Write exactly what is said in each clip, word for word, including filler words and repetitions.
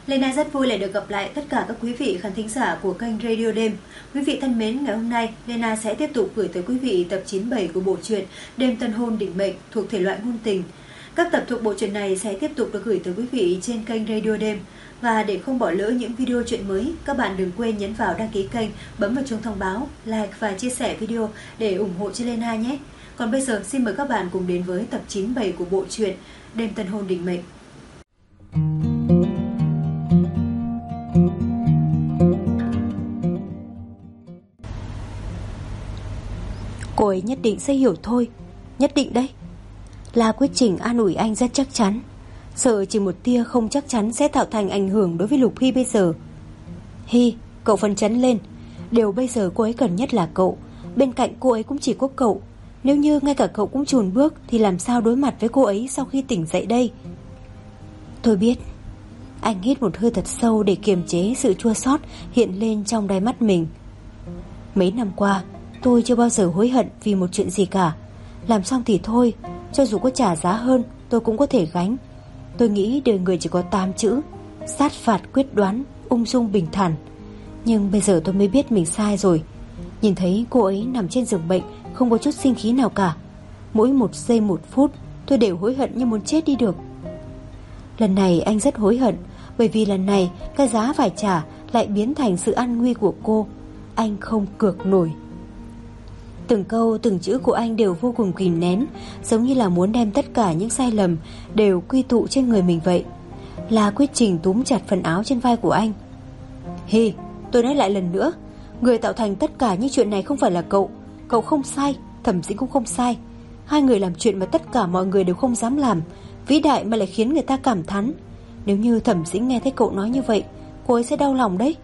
Lena rất vui lại được gặp lại tất cả các quý vị khán thính giả của kênh Radio Đêm. Quý vị thân mến, ngày hôm nay Lena sẽ tiếp tục gửi tới quý vị tập chín mươi bảy của bộ truyện Đêm Tân Hôn Định Mệnh thuộc thể loại ngôn tình. Các tập thuộc bộ truyện này sẽ tiếp tục được gửi tới quý vị trên kênh Radio Đêm. Và để không bỏ lỡ những video truyện mới, các bạn đừng quên nhấn vào đăng ký kênh, bấm vào chuông thông báo, like và chia sẻ video để ủng hộ cho Lena nhé. Còn bây giờ xin mời các bạn cùng đến với tập chín mươi bảy của bộ truyện Đêm Tân Hôn Định Mệnh. Cô ấy nhất định sẽ hiểu thôi. Nhất định đấy. La Quyết Trình an ủi anh rất chắc chắn, sợ chỉ một tia không chắc chắn sẽ tạo thành ảnh hưởng đối với Lục Hy bây giờ. Hy, cậu phấn chấn lên. Điều bây giờ cô ấy cần nhất là cậu. Bên cạnh cô ấy cũng chỉ có cậu. Nếu như ngay cả cậu cũng chùn bước thì làm sao đối mặt với cô ấy sau khi tỉnh dậy đây? Tôi biết. Anh hít một hơi thật sâu để kiềm chế sự chua xót hiện lên trong đáy mắt mình. Mấy năm qua tôi chưa bao giờ hối hận vì một chuyện gì cả. Làm xong thì thôi, cho dù có trả giá hơn tôi cũng có thể gánh. Tôi nghĩ đời người chỉ có tám chữ: sát phạt quyết đoán, ung dung bình thản. Nhưng bây giờ tôi mới biết mình sai rồi. Nhìn thấy cô ấy nằm trên giường bệnh, không có chút sinh khí nào cả. Mỗi một giây một phút tôi đều hối hận như muốn chết đi được. Lần này anh rất hối hận, bởi vì lần này cái giá phải trả lại biến thành sự an nguy của cô. Anh không cược nổi. Từng câu từng chữ của anh đều vô cùng kìm nén, giống như là muốn đem tất cả những sai lầm đều quy tụ trên người mình vậy. La Quyết Trình túm chặt phần áo trên vai của anh. Hi, tôi nói lại lần nữa, người tạo thành tất cả những chuyện này không phải là cậu. Cậu không sai, Thẩm Dĩnh cũng không sai. Hai người làm chuyện mà tất cả mọi người đều không dám làm, vĩ đại mà lại khiến người ta cảm thán. Nếu như Thẩm Dĩnh nghe thấy cậu nói như vậy, cô ấy sẽ đau lòng đấy.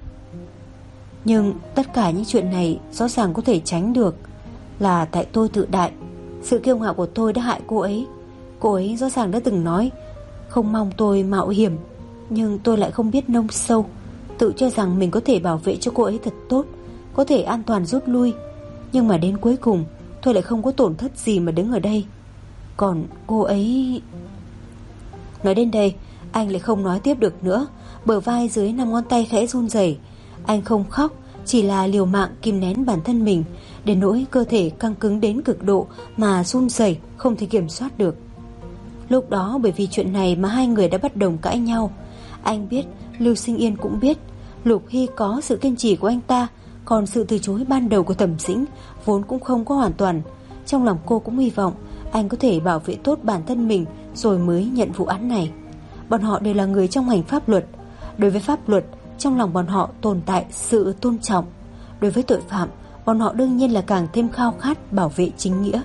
Nhưng tất cả những chuyện này rõ ràng có thể tránh được. Là tại tôi tự đại. Sự kiêu ngạo của tôi đã hại cô ấy. Cô ấy rõ ràng đã từng nói không mong tôi mạo hiểm, nhưng tôi lại không biết nông sâu, tự cho rằng mình có thể bảo vệ cho cô ấy thật tốt, có thể an toàn rút lui. Nhưng mà đến cuối cùng tôi lại không có tổn thất gì mà đứng ở đây. Còn cô ấy... Nói đến đây anh lại không nói tiếp được nữa. Bờ vai dưới năm ngón tay khẽ run rẩy. Anh không khóc, chỉ là liều mạng kìm nén bản thân mình, đến nỗi cơ thể căng cứng đến cực độ mà run rẩy không thể kiểm soát được. Lúc đó bởi vì chuyện này mà hai người đã bắt đầu cãi nhau. Anh biết, Lưu Sinh Yên cũng biết. Lục Hy có sự kiên trì của anh ta, còn sự từ chối ban đầu của Thẩm Dĩnh vốn cũng không có hoàn toàn. Trong lòng cô cũng hy vọng anh có thể bảo vệ tốt bản thân mình rồi mới nhận vụ án này. Bọn họ đều là người trong ngành pháp luật. Đối với pháp luật, trong lòng bọn họ tồn tại sự tôn trọng. Đối với tội phạm, bọn họ đương nhiên là càng thêm khao khát bảo vệ chính nghĩa.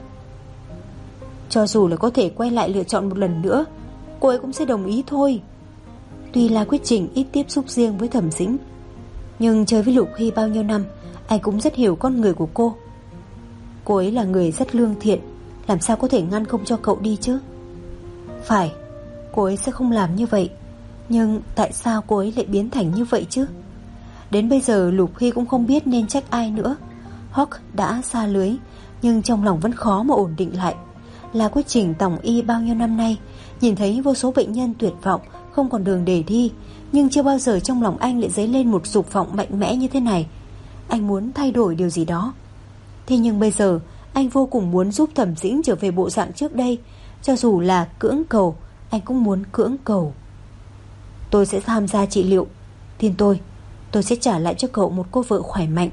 Cho dù là có thể quay lại lựa chọn một lần nữa, cô ấy cũng sẽ đồng ý thôi. Tuy là Quyết Trình ít tiếp xúc riêng với Thẩm Dĩnh, nhưng chơi với Lục Hy bao nhiêu năm, anh cũng rất hiểu con người của cô. Cô ấy là người rất lương thiện, làm sao có thể ngăn không cho cậu đi chứ? Phải, cô ấy sẽ không làm như vậy. Nhưng tại sao cô ấy lại biến thành như vậy chứ? Đến bây giờ Lục Hy cũng không biết nên trách ai nữa. Hawk đã xa lưới, nhưng trong lòng vẫn khó mà ổn định lại. Là Quyết Trình tổng y bao nhiêu năm nay, nhìn thấy vô số bệnh nhân tuyệt vọng, không còn đường để đi, nhưng chưa bao giờ trong lòng anh lại dấy lên một dục vọng mạnh mẽ như thế này. Anh muốn thay đổi điều gì đó. Thế nhưng bây giờ anh vô cùng muốn giúp Thẩm Dĩnh trở về bộ dạng trước đây. Cho dù là cưỡng cầu, anh cũng muốn cưỡng cầu. Tôi sẽ tham gia trị liệu. Tin tôi, tôi sẽ trả lại cho cậu một cô vợ khỏe mạnh.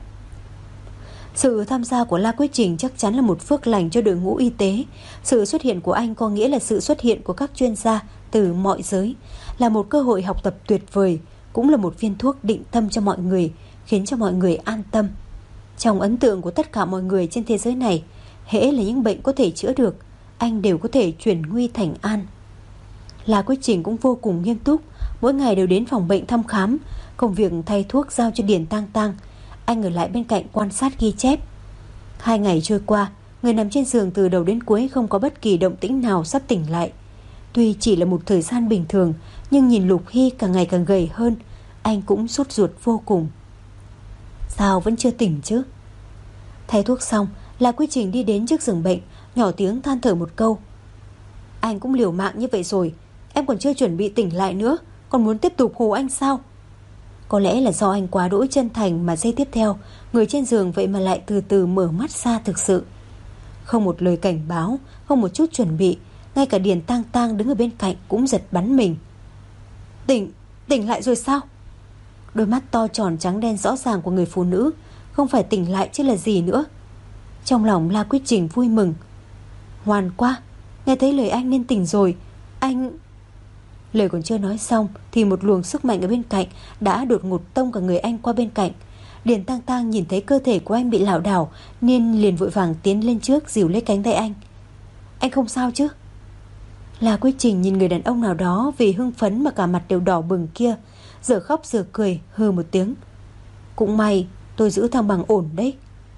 Sự tham gia của La Quyết Trình chắc chắn là một phước lành cho đội ngũ y tế. Sự xuất hiện của anh có nghĩa là sự xuất hiện của các chuyên gia từ mọi giới, là một cơ hội học tập tuyệt vời, cũng là một viên thuốc định tâm cho mọi người, khiến cho mọi người an tâm. Trong ấn tượng của tất cả mọi người trên thế giới này, hễ là những bệnh có thể chữa được, anh đều có thể chuyển nguy thành an. La Quyết Trình cũng vô cùng nghiêm túc, mỗi ngày đều đến phòng bệnh thăm khám. Công việc thay thuốc giao cho Điền Tang Tang, anh ở lại bên cạnh quan sát ghi chép. Hai ngày trôi qua, người nằm trên giường từ đầu đến cuối không có bất kỳ động tĩnh nào sắp tỉnh lại. Tuy chỉ là một thời gian bình thường, nhưng nhìn Lục Hy càng ngày càng gầy hơn, anh cũng sốt ruột vô cùng. Sao vẫn chưa tỉnh chứ? Thay thuốc xong, La Quyết Trình đi đến trước giường bệnh, nhỏ tiếng than thở một câu. Anh cũng liều mạng như vậy rồi, em còn chưa chuẩn bị tỉnh lại nữa, Còn muốn tiếp tục hù anh sao? Có lẽ là do anh quá đỗi chân thành mà giây tiếp theo, người trên giường vậy mà lại từ từ mở mắt ra thực sự. Không một lời cảnh báo, không một chút chuẩn bị, ngay cả Điền Tang Tang đứng ở bên cạnh cũng giật bắn mình. Tỉnh, tỉnh lại rồi sao? Đôi mắt to tròn trắng đen rõ ràng của người phụ nữ không phải tỉnh lại chứ là gì nữa. Trong lòng La Quyết Trình vui mừng. Hoàn quá, nghe thấy lời anh nên tỉnh rồi. Anh... Lời còn chưa nói xong thì một luồng sức mạnh ở bên cạnh đã đột ngột tông cả người anh qua bên cạnh. Điền Tang Tang nhìn thấy cơ thể của anh bị lảo đảo nên liền vội vàng tiến lên trước dìu lấy cánh tay anh. Anh không sao chứ? La Quyết Trình nhìn người đàn ông nào đó vì hưng phấn mà cả mặt đều đỏ bừng kia, giờ khóc giờ cười, hừ một tiếng. Cũng may tôi giữ thăng bằng ổn đấy.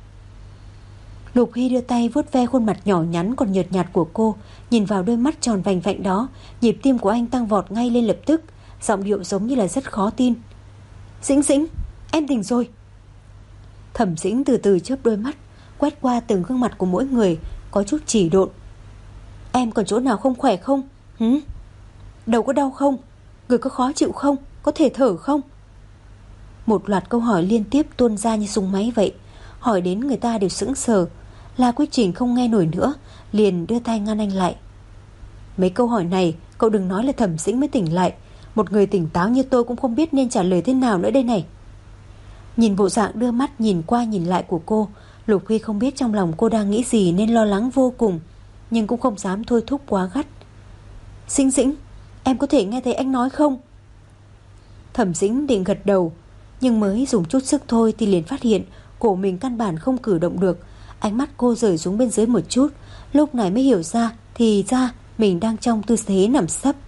Lục Hy đưa tay vuốt ve khuôn mặt nhỏ nhắn còn nhợt nhạt của cô, nhìn vào đôi mắt tròn vành vạnh đó, nhịp tim của anh tăng vọt ngay lên lập tức, giọng điệu giống như là rất khó tin. Dĩnh Dĩnh, em tỉnh rồi. Thẩm Dĩnh từ từ chớp đôi mắt, quét qua từng gương mặt của mỗi người, có chút chỉ độn. Em còn chỗ nào không khỏe không? Hứ? Đầu có đau không? Người có khó chịu không? Có thể thở không? Một loạt câu hỏi liên tiếp tuôn ra như súng máy vậy, hỏi đến người ta đều sững sờ. La Quyết Trình không nghe nổi nữa, liền đưa tay ngăn anh lại. Mấy câu hỏi này cậu đừng nói là Thẩm Dĩnh mới tỉnh lại, một người tỉnh táo như tôi cũng không biết nên trả lời thế nào nữa đây này. Nhìn bộ dạng đưa mắt nhìn qua nhìn lại của cô, Lục Huy không biết trong lòng cô đang nghĩ gì nên lo lắng vô cùng, nhưng cũng không dám thôi thúc quá gắt. Dĩnh Dĩnh, em có thể nghe thấy anh nói không? Thẩm Dĩnh định gật đầu, nhưng mới dùng chút sức thôi thì liền phát hiện cổ mình căn bản không cử động được. Ánh mắt cô rời xuống bên dưới một chút, lúc này mới hiểu ra thì ra mình đang trong tư thế nằm sấp.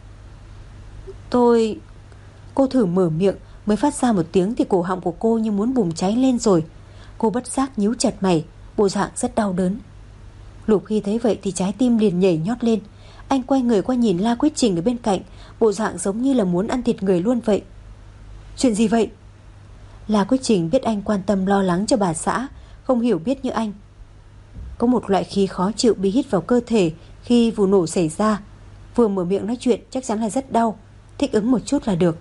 Tôi... Cô thử mở miệng, mới phát ra một tiếng thì cổ họng của cô như muốn bùng cháy lên rồi. Cô bất giác nhíu chặt mày, bộ dạng rất đau đớn. Lục Khi thấy vậy thì trái tim liền nhảy nhót lên. Anh quay người qua nhìn La Quyết Trình ở bên cạnh, bộ dạng giống như là muốn ăn thịt người luôn vậy. Chuyện gì vậy? La Quyết Trình biết anh quan tâm lo lắng cho bà xã, không hiểu biết như anh. Có một loại khí khó chịu bị hít vào cơ thể khi vụ nổ xảy ra. Vừa mở miệng nói chuyện chắc chắn là rất đau, thích ứng một chút là được.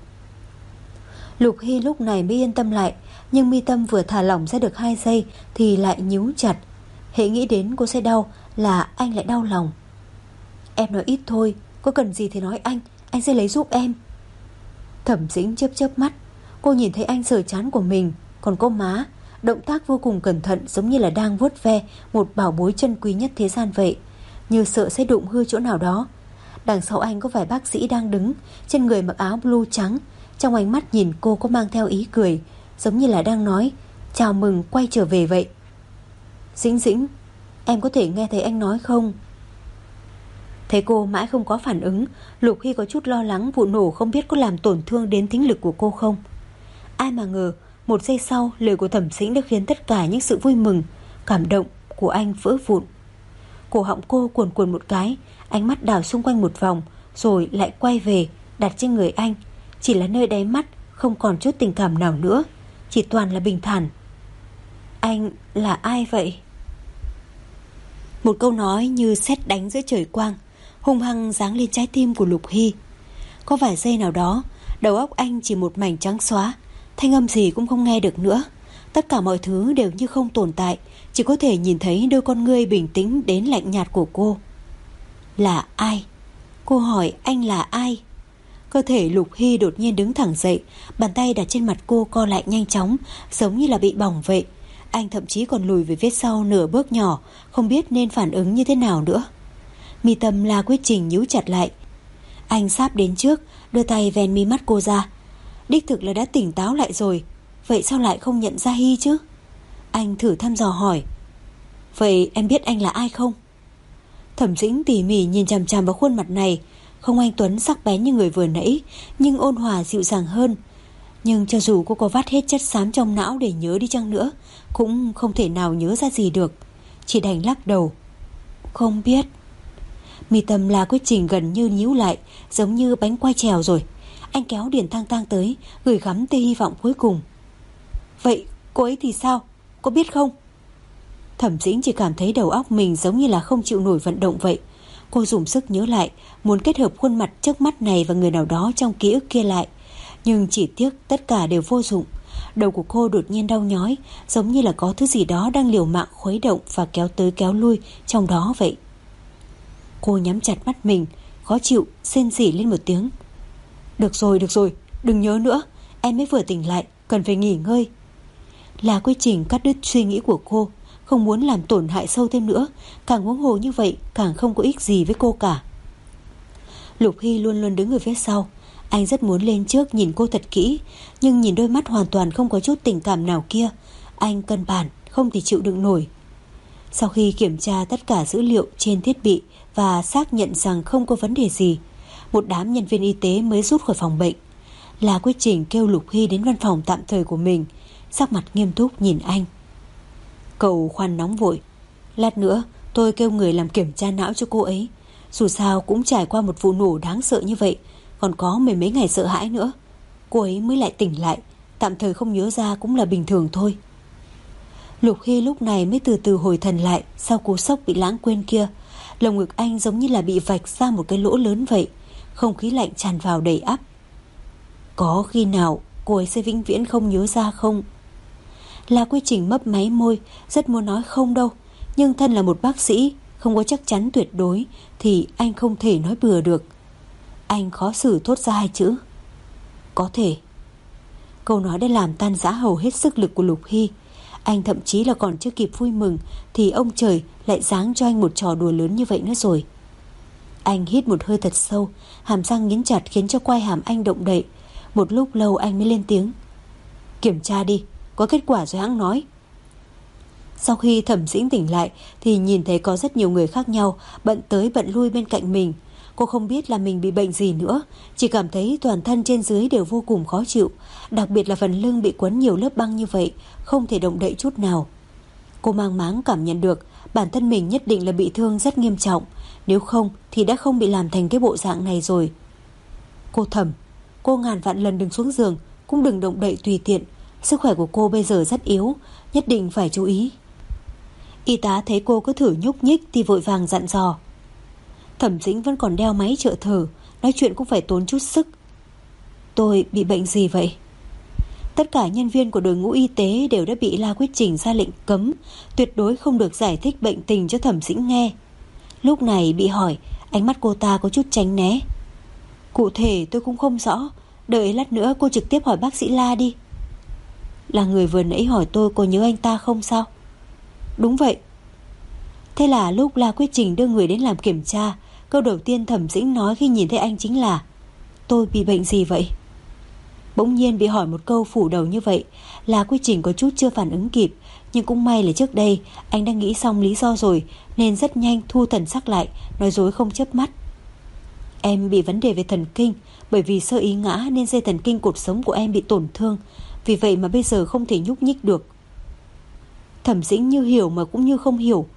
Lục Hy lúc này mới yên tâm lại, nhưng mi tâm vừa thả lỏng ra được hai giây thì lại nhíu chặt. Hễ nghĩ đến cô sẽ đau là anh lại đau lòng. Em nói ít thôi, có cần gì thì nói anh, anh sẽ lấy giúp em. Thẩm Dĩnh chớp chớp mắt, cô nhìn thấy anh sờ trán của mình, còn có má, động tác vô cùng cẩn thận, giống như là đang vuốt ve một bảo bối chân quý nhất thế gian vậy, như sợ sẽ đụng hư chỗ nào đó. Đằng sau anh có vài bác sĩ đang đứng, trên người mặc áo blue trắng, trong ánh mắt nhìn cô có mang theo ý cười, giống như là đang nói chào mừng quay trở về vậy. Dĩnh Dĩnh, em có thể nghe thấy anh nói không? Thấy cô mãi không có phản ứng, Lục Hy có chút lo lắng vụ nổ không biết có làm tổn thương đến thính lực của cô không. Ai mà ngờ một giây sau lời của Thẩm Dĩnh đã khiến tất cả những sự vui mừng, cảm động của anh vỡ vụn. Cổ họng cô cuồn cuộn một cái, ánh mắt đảo xung quanh một vòng, rồi lại quay về đặt trên người anh. Chỉ là nơi đáy mắt không còn chút tình cảm nào nữa, chỉ toàn là bình thản. Anh là ai vậy? Một câu nói như sét đánh giữa trời quang, hung hăng giáng lên trái tim của Lục Hy. Có vài giây nào đó, đầu óc anh chỉ một mảnh trắng xóa, thanh âm gì cũng không nghe được nữa. Tất cả mọi thứ đều như không tồn tại, chỉ có thể nhìn thấy đôi con ngươi bình tĩnh đến lạnh nhạt của cô. Là ai? Cô hỏi anh là ai? Cơ thể Lục Hy đột nhiên đứng thẳng dậy, bàn tay đặt trên mặt cô co lại nhanh chóng, giống như là bị bỏng vậy. Anh thậm chí còn lùi về phía sau nửa bước nhỏ, không biết nên phản ứng như thế nào nữa. Mi tâm La Quyết Trình nhíu chặt lại. Anh sáp đến trước, đưa tay ven mi mắt cô ra. Đích thực là đã tỉnh táo lại rồi, vậy sao lại không nhận ra Hy chứ? Anh thử thăm dò hỏi. Vậy em biết anh là ai không? Thẩm Dĩnh tỉ mỉ nhìn chằm chằm vào khuôn mặt này, không anh tuấn sắc bén như người vừa nãy, nhưng ôn hòa dịu dàng hơn. Nhưng cho dù cô có vắt hết chất xám trong não để nhớ đi chăng nữa, cũng không thể nào nhớ ra gì được, chỉ đành lắc đầu. Không biết. Mi tâm La Quyết Trình gần như nhíu lại, giống như bánh quay trèo rồi. Anh kéo Điền Tang Tang tới, gửi gắm tia hy vọng cuối cùng. Vậy cô ấy thì sao? Có biết không? Thẩm Dĩnh chỉ cảm thấy đầu óc mình giống như là không chịu nổi vận động vậy. Cô dùng sức nhớ lại, muốn kết hợp khuôn mặt trước mắt này và người nào đó trong ký ức kia lại. Nhưng chỉ tiếc tất cả đều vô dụng. Đầu của cô đột nhiên đau nhói, giống như là có thứ gì đó đang liều mạng khuấy động và kéo tới kéo lui trong đó vậy. Cô nhắm chặt mắt mình, khó chịu, rên rỉ lên một tiếng. Được rồi, được rồi, đừng nhớ nữa, em mới vừa tỉnh lại, cần phải nghỉ ngơi. La Quyết Trình cắt đứt suy nghĩ của cô, không muốn làm tổn hại sâu thêm nữa, càng huống hồ như vậy càng không có ích gì với cô cả. Lục Hy luôn luôn đứng ở phía sau. Anh rất muốn lên trước nhìn cô thật kỹ, nhưng nhìn đôi mắt hoàn toàn không có chút tình cảm nào kia, anh căn bản không thể chịu đựng nổi. Sau khi kiểm tra tất cả dữ liệu trên thiết bị và xác nhận rằng không có vấn đề gì, một đám nhân viên y tế mới rút khỏi phòng bệnh. La Quyết Trình kêu Lục Hy đến văn phòng tạm thời của mình, sắc mặt nghiêm túc nhìn anh. Cậu khoan nóng vội, lát nữa tôi kêu người làm kiểm tra não cho cô ấy. Dù sao cũng trải qua một vụ nổ đáng sợ như vậy, còn có mười mấy ngày sợ hãi nữa. Cô ấy mới lại tỉnh lại, tạm thời không nhớ ra cũng là bình thường thôi. Lục Hy lúc này mới từ từ hồi thần lại sau cú sốc bị lãng quên kia. Lồng ngực anh giống như là bị vạch ra một cái lỗ lớn vậy, không khí lạnh tràn vào đầy ắp. Có khi nào cô ấy sẽ vĩnh viễn không nhớ ra không? La Quyết Trình mấp máy môi, rất muốn nói không đâu, nhưng thân là một bác sĩ, không có chắc chắn tuyệt đối thì anh không thể nói bừa được. Anh khó xử thốt ra hai chữ: có thể. Câu nói đã làm tan rã hầu hết sức lực của Lục Hy. Anh thậm chí là còn chưa kịp vui mừng thì ông trời lại giáng cho anh một trò đùa lớn như vậy nữa rồi. Anh hít một hơi thật sâu, hàm răng nghiến chặt khiến cho quai hàm anh động đậy. Một lúc lâu anh mới lên tiếng: kiểm tra đi, có kết quả rồi hãng nói. Sau khi Thẩm Dĩnh tỉnh lại thì nhìn thấy có rất nhiều người khác nhau bận tới bận lui bên cạnh mình. Cô không biết là mình bị bệnh gì nữa, chỉ cảm thấy toàn thân trên dưới đều vô cùng khó chịu, đặc biệt là phần lưng bị quấn nhiều lớp băng như vậy, không thể động đậy chút nào. Cô mang máng cảm nhận được bản thân mình nhất định là bị thương rất nghiêm trọng, nếu không thì đã không bị làm thành cái bộ dạng này rồi. Cô Thẩm, cô ngàn vạn lần đừng xuống giường, cũng đừng động đậy tùy tiện. Sức khỏe của cô bây giờ rất yếu, nhất định phải chú ý. Y tá thấy cô cứ thử nhúc nhích thì vội vàng dặn dò. Thẩm Dĩnh vẫn còn đeo máy trợ thở, nói chuyện cũng phải tốn chút sức. Tôi bị bệnh gì vậy? Tất cả nhân viên của đội ngũ y tế đều đã bị La Quyết Trình ra lệnh cấm, tuyệt đối không được giải thích bệnh tình cho Thẩm Dĩnh nghe. Lúc này bị hỏi, ánh mắt cô ta có chút tránh né. Cụ thể tôi cũng không rõ, đợi lát nữa cô trực tiếp hỏi bác sĩ La đi. Là người vừa nãy hỏi tôi có nhớ anh ta không sao? Đúng vậy. Thế là lúc La Quyết Trình đưa người đến làm kiểm tra, câu đầu tiên Thẩm Dĩnh nói khi nhìn thấy anh chính là: tôi bị bệnh gì vậy? Bỗng nhiên bị hỏi một câu phủ đầu như vậy, La Quyết Trình có chút chưa phản ứng kịp, nhưng cũng may là trước đây anh đã nghĩ xong lý do rồi, nên rất nhanh thu thần sắc lại, nói dối không chớp mắt. Em bị vấn đề về thần kinh, bởi vì sơ ý ngã nên dây thần kinh cột sống của em bị tổn thương, vì vậy mà bây giờ không thể nhúc nhích được. Thẩm Dĩnh như hiểu mà cũng như không hiểu.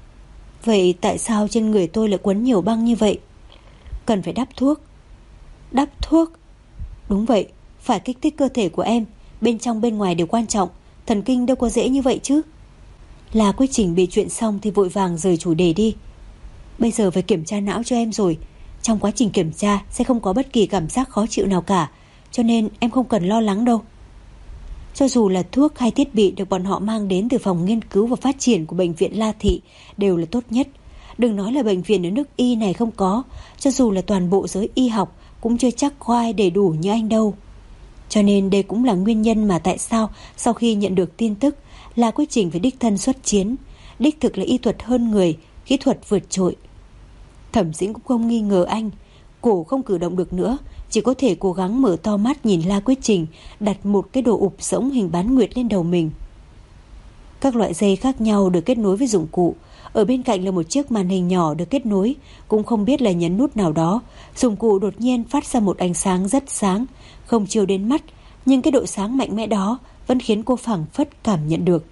Vậy tại sao trên người tôi lại quấn nhiều băng như vậy? Cần phải đắp thuốc. Đắp thuốc? Đúng vậy, phải kích thích cơ thể của em, bên trong bên ngoài đều quan trọng, thần kinh đâu có dễ như vậy chứ. La Quyết Trình bị chuyện xong thì vội vàng rời chủ đề đi. Bây giờ phải kiểm tra não cho em rồi, trong quá trình kiểm tra sẽ không có bất kỳ cảm giác khó chịu nào cả, cho nên em không cần lo lắng đâu. Cho dù là thuốc hay thiết bị được bọn họ mang đến từ phòng nghiên cứu và phát triển của bệnh viện La Thị đều là tốt nhất. Đừng nói là bệnh viện ở nước Y này không có, cho dù là toàn bộ giới y học cũng chưa chắc có ai đầy đủ như anh đâu. Cho nên đây cũng là nguyên nhân mà tại sao sau khi nhận được tin tức La Quyết Trình phải đích thân xuất chiến. Đích thực là y thuật hơn người, kỹ thuật vượt trội. Thẩm Dĩnh cũng không nghi ngờ anh. Cổ không cử động được nữa, chỉ có thể cố gắng mở to mắt nhìn La Quyết Trình đặt một cái đồ ụp rỗng hình bán nguyệt lên đầu mình. Các loại dây khác nhau được kết nối với dụng cụ. Ở bên cạnh là một chiếc màn hình nhỏ được kết nối. Cũng không biết là nhấn nút nào đó, dụng cụ đột nhiên phát ra một ánh sáng rất sáng, không chiếu đến mắt, nhưng cái độ sáng mạnh mẽ đó vẫn khiến cô phảng phất cảm nhận được.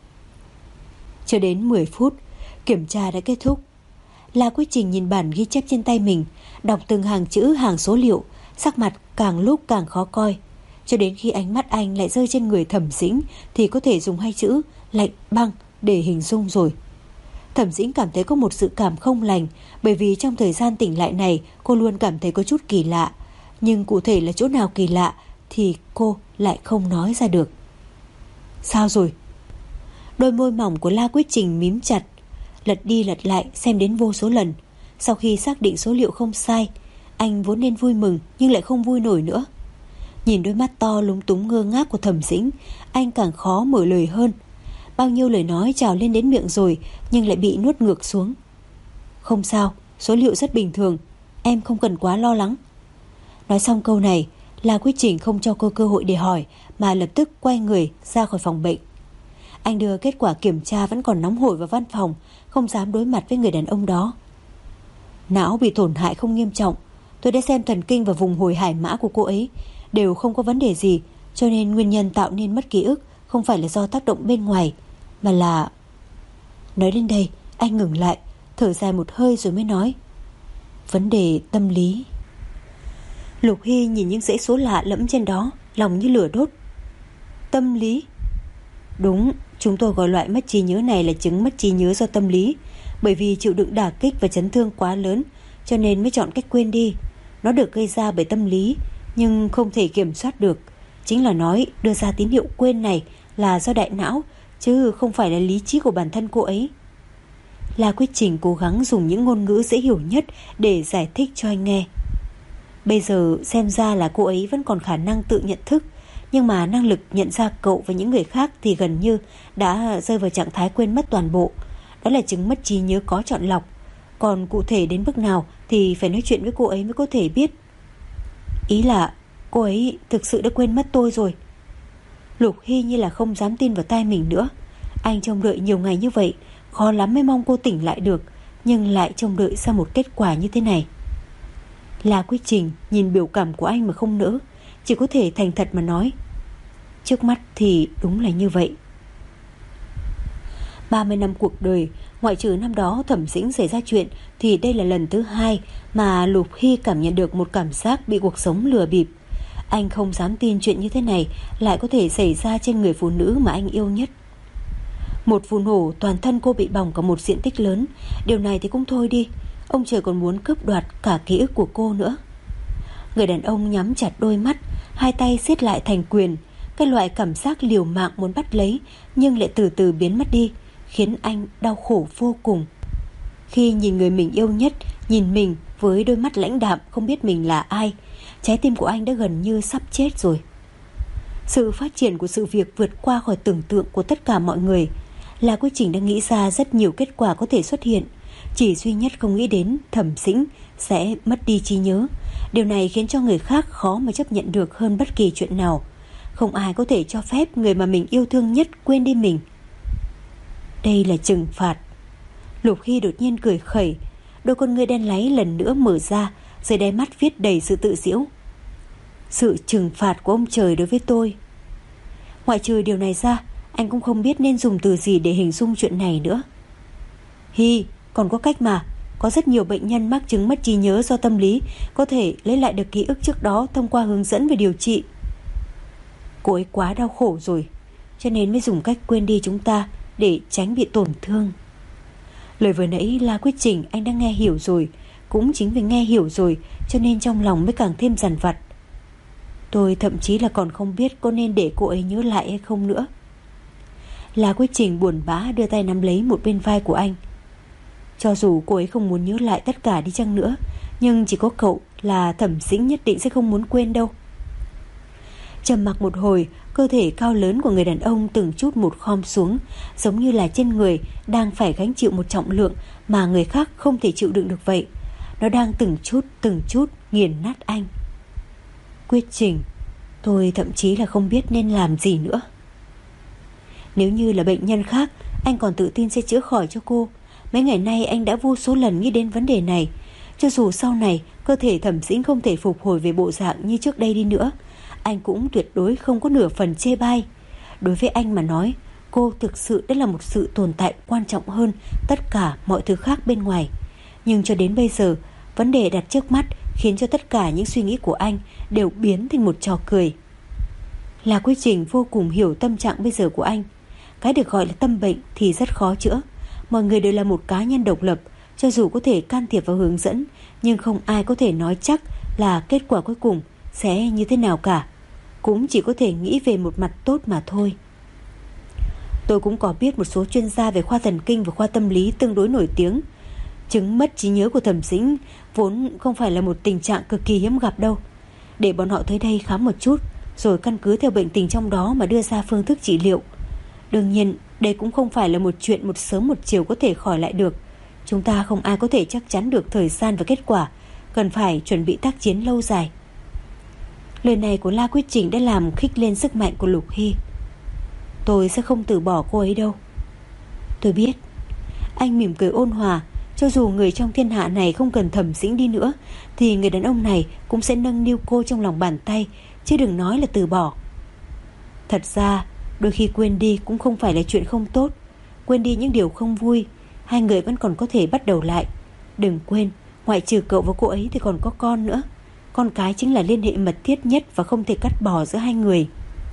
Cho đến mười phút, kiểm tra đã kết thúc. La Quyết Trình nhìn bản ghi chép trên tay mình, đọc từng hàng chữ hàng số liệu, sắc mặt càng lúc càng khó coi. Cho đến khi ánh mắt anh lại rơi trên người Thẩm Dĩnh thì có thể dùng hai chữ lạnh băng để hình dung rồi. Thẩm Dĩnh cảm thấy có một sự cảm không lành, bởi vì trong thời gian tỉnh lại này cô luôn cảm thấy có chút kỳ lạ. Nhưng cụ thể là chỗ nào kỳ lạ thì cô lại không nói ra được. Sao rồi? Đôi môi mỏng của La Quyết Trình mím chặt, lật đi lật lại xem đến vô số lần. Sau khi xác định số liệu không sai, anh vốn nên vui mừng nhưng lại không vui nổi nữa. Nhìn đôi mắt to lúng túng ngơ ngác của Thẩm Dĩnh, anh càng khó mở lời hơn. Bao nhiêu lời nói trào lên đến miệng rồi nhưng lại bị nuốt ngược xuống. Không sao, số liệu rất bình thường, em không cần quá lo lắng. Nói xong câu này, La Quyết Trình không cho cô cơ hội để hỏi mà lập tức quay người ra khỏi phòng bệnh. Anh đưa kết quả kiểm tra vẫn còn nóng hổi vào văn phòng, không dám đối mặt với người đàn ông đó. Não bị tổn hại không nghiêm trọng, tôi đã xem thần kinh và vùng hồi hải mã của cô ấy đều không có vấn đề gì, cho nên nguyên nhân tạo nên mất ký ức không phải là do tác động bên ngoài, mà là... Nói đến đây, anh ngừng lại, thở dài một hơi rồi mới nói: vấn đề tâm lý. Lục Hy nhìn những dãy số lạ lẫm trên đó, lòng như lửa đốt. Tâm lý? Đúng, chúng tôi gọi loại mất trí nhớ này là chứng mất trí nhớ do tâm lý. Bởi vì chịu đựng đả kích và chấn thương quá lớn, cho nên mới chọn cách quên đi. Nó được gây ra bởi tâm lý, nhưng không thể kiểm soát được. Chính là nói đưa ra tín hiệu quên này là do đại não, chứ không phải là lý trí của bản thân cô ấy. La Quyết Trình cố gắng dùng những ngôn ngữ dễ hiểu nhất để giải thích cho anh nghe. Bây giờ xem ra là cô ấy vẫn còn khả năng tự nhận thức, nhưng mà năng lực nhận ra cậu và những người khác thì gần như đã rơi vào trạng thái quên mất toàn bộ. Đó là chứng mất trí nhớ có chọn lọc. Còn cụ thể đến mức nào thì phải nói chuyện với cô ấy mới có thể biết. Ý là cô ấy thực sự đã quên mất tôi rồi. Lục Hy như là không dám tin vào tai mình nữa. Anh trông đợi nhiều ngày như vậy, khó lắm mới mong cô tỉnh lại được, nhưng lại trông đợi ra một kết quả như thế này. La Quyết Trình nhìn biểu cảm của anh mà không nỡ, chỉ có thể thành thật mà nói: trước mắt thì đúng là như vậy. ba mươi năm cuộc đời, ngoại trừ năm đó Thẩm Dĩnh xảy ra chuyện, thì đây là lần thứ hai mà Lục Hy cảm nhận được một cảm giác bị cuộc sống lừa bịp. Anh không dám tin chuyện như thế này lại có thể xảy ra trên người phụ nữ mà anh yêu nhất. Một vụ nổ toàn thân cô bị bỏng cả một diện tích lớn. Điều này thì cũng thôi đi, ông trời còn muốn cướp đoạt cả ký ức của cô nữa. Người đàn ông nhắm chặt đôi mắt, hai tay siết lại thành quyền. Cái loại cảm giác liều mạng muốn bắt lấy nhưng lại từ từ biến mất đi, khiến anh đau khổ vô cùng. Khi nhìn người mình yêu nhất nhìn mình với đôi mắt lãnh đạm không biết mình là ai, trái tim của anh đã gần như sắp chết rồi. Sự phát triển của sự việc vượt qua khỏi tưởng tượng của tất cả mọi người. La Quyết Trình đã nghĩ ra rất nhiều kết quả có thể xuất hiện, chỉ duy nhất không nghĩ đến Thẩm Dĩnh sẽ mất đi trí nhớ. Điều này khiến cho người khác khó mà chấp nhận được hơn bất kỳ chuyện nào. Không ai có thể cho phép người mà mình yêu thương nhất quên đi mình. Đây là trừng phạt. Lục Hy đột nhiên cười khẩy, đôi con ngươi đen láy lần nữa mở ra, dưới đáy mắt viết đầy sự tự giễu. Sự trừng phạt của ông trời đối với tôi. Ngoại trừ điều này ra, anh cũng không biết nên dùng từ gì để hình dung chuyện này nữa. Hy, còn có cách mà. Có rất nhiều bệnh nhân mắc chứng mất trí nhớ do tâm lý có thể lấy lại được ký ức trước đó thông qua hướng dẫn về điều trị. Cô ấy quá đau khổ rồi, cho nên mới dùng cách quên đi chúng ta để tránh bị tổn thương. Lời vừa nãy La Quyết Trình anh đã nghe hiểu rồi. Cũng chính vì nghe hiểu rồi cho nên trong lòng mới càng thêm dằn vặt. Tôi thậm chí là còn không biết có nên để cô ấy nhớ lại hay không nữa. La Quyết Trình buồn bã đưa tay nắm lấy một bên vai của anh. Cho dù cô ấy không muốn nhớ lại tất cả đi chăng nữa, nhưng chỉ có cậu là Thẩm Dĩnh nhất định sẽ không muốn quên đâu. Trầm mặc một hồi, cơ thể cao lớn của người đàn ông từng chút một khom xuống, giống như là trên người đang phải gánh chịu một trọng lượng mà người khác không thể chịu đựng được vậy. Nó đang từng chút từng chút nghiền nát anh. Quyết Trình, tôi thậm chí là không biết nên làm gì nữa. Nếu như là bệnh nhân khác, anh còn tự tin sẽ chữa khỏi cho cô. Mấy ngày nay anh đã vô số lần nghĩ đến vấn đề này. Cho dù sau này cơ thể Thẩm Dĩnh không thể phục hồi về bộ dạng như trước đây đi nữa, anh cũng tuyệt đối không có nửa phần chê bai. Đối với anh mà nói, cô thực sự đã là một sự tồn tại quan trọng hơn tất cả mọi thứ khác bên ngoài. Nhưng cho đến bây giờ, vấn đề đặt trước mắt khiến cho tất cả những suy nghĩ của anh đều biến thành một trò cười. La Quyết Trình vô cùng hiểu tâm trạng bây giờ của anh. Cái được gọi là tâm bệnh thì rất khó chữa. Mọi người đều là một cá nhân độc lập, cho dù có thể can thiệp và hướng dẫn, nhưng không ai có thể nói chắc là kết quả cuối cùng sẽ như thế nào cả. Cũng chỉ có thể nghĩ về một mặt tốt mà thôi. Tôi cũng có biết một số chuyên gia về khoa thần kinh và khoa tâm lý tương đối nổi tiếng. Chứng mất trí nhớ của Thẩm Dĩnh vốn không phải là một tình trạng cực kỳ hiếm gặp đâu. Để bọn họ tới đây khám một chút, rồi căn cứ theo bệnh tình trong đó mà đưa ra phương thức trị liệu. Đương nhiên, đây cũng không phải là một chuyện một sớm một chiều có thể khỏi lại được. Chúng ta không ai có thể chắc chắn được thời gian và kết quả, cần phải chuẩn bị tác chiến lâu dài. Lời này của La Quyết Trình đã làm khích lên sức mạnh của Lục Hy. Tôi sẽ không từ bỏ cô ấy đâu. Tôi biết. Anh mỉm cười ôn hòa. Cho dù người trong thiên hạ này không cần Thẩm Dĩnh đi nữa, thì người đàn ông này cũng sẽ nâng niu cô trong lòng bàn tay, chứ đừng nói là từ bỏ. Thật ra đôi khi quên đi cũng không phải là chuyện không tốt. Quên đi những điều không vui, hai người vẫn còn có thể bắt đầu lại. Đừng quên, ngoại trừ cậu và cô ấy thì còn có con nữa. Con cái chính là liên hệ mật thiết nhất và không thể cắt bỏ giữa hai người.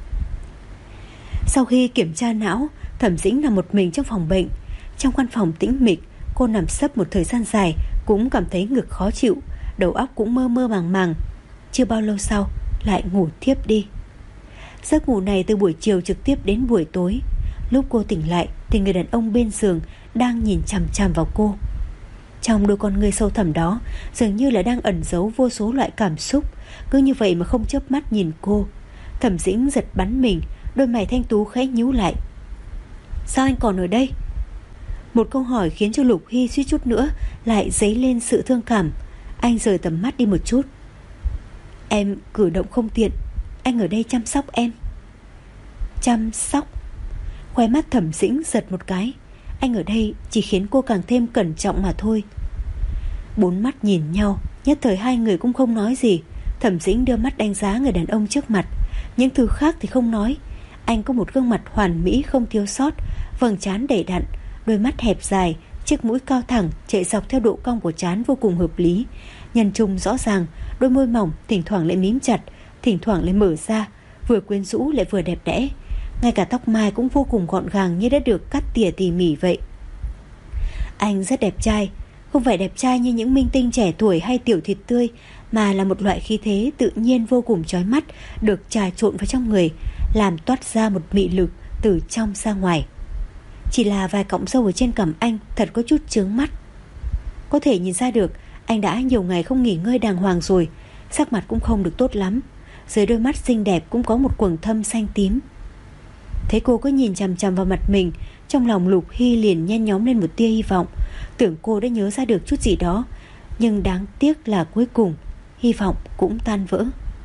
Sau khi kiểm tra não, Thẩm Dĩnh nằm một mình trong phòng bệnh. Trong căn phòng tĩnh mịch, cô nằm sấp một thời gian dài, cũng cảm thấy ngực khó chịu, đầu óc cũng mơ mơ màng màng. Chưa bao lâu sau lại ngủ thiếp đi. Giấc ngủ này từ buổi chiều trực tiếp đến buổi tối. Lúc cô tỉnh lại thì người đàn ông bên giường đang nhìn chằm chằm vào cô. Trong đôi con người sâu thẳm đó dường như là đang ẩn giấu vô số loại cảm xúc. Cứ như vậy mà không chớp mắt nhìn cô. Thẩm Dĩnh giật bắn mình, đôi mày thanh tú khẽ nhíu lại. Sao anh còn ở đây? Một câu hỏi khiến cho Lục Hy suýt chút nữa lại dấy lên sự thương cảm. Anh rời tầm mắt đi một chút. Em cử động không tiện, anh ở đây chăm sóc em. Chăm sóc? Khóe mắt Thẩm Dĩnh giật một cái. Anh ở đây chỉ khiến cô càng thêm cẩn trọng mà thôi. Bốn mắt nhìn nhau, nhất thời hai người cũng không nói gì. Thẩm Dĩnh đưa mắt đánh giá người đàn ông trước mặt. Những thứ khác thì không nói. Anh có một gương mặt hoàn mỹ không thiếu sót, vầng trán đầy đặn, đôi mắt hẹp dài, chiếc mũi cao thẳng chạy dọc theo độ cong của trán vô cùng hợp lý, nhân trung rõ ràng, đôi môi mỏng thỉnh thoảng lại mím chặt, thỉnh thoảng lại mở ra, vừa quyến rũ lại vừa đẹp đẽ. Ngay cả tóc mai cũng vô cùng gọn gàng như đã được cắt tỉa tỉ mỉ vậy. Anh rất đẹp trai, không phải đẹp trai như những minh tinh trẻ tuổi hay tiểu thịt tươi, mà là một loại khí thế tự nhiên vô cùng chói mắt, được trà trộn vào trong người, làm toát ra một mị lực từ trong ra ngoài. Chỉ là vài cọng râu ở trên cằm anh thật có chút chướng mắt. Có thể nhìn ra được anh đã nhiều ngày không nghỉ ngơi đàng hoàng rồi, sắc mặt cũng không được tốt lắm. Dưới đôi mắt xinh đẹp cũng có một quầng thâm xanh tím. Thấy cô cứ nhìn chằm chằm vào mặt mình, trong lòng Lục Hy liền nhen nhóm lên một tia hy vọng. Tưởng cô đã nhớ ra được chút gì đó, nhưng đáng tiếc là cuối cùng hy vọng cũng tan vỡ.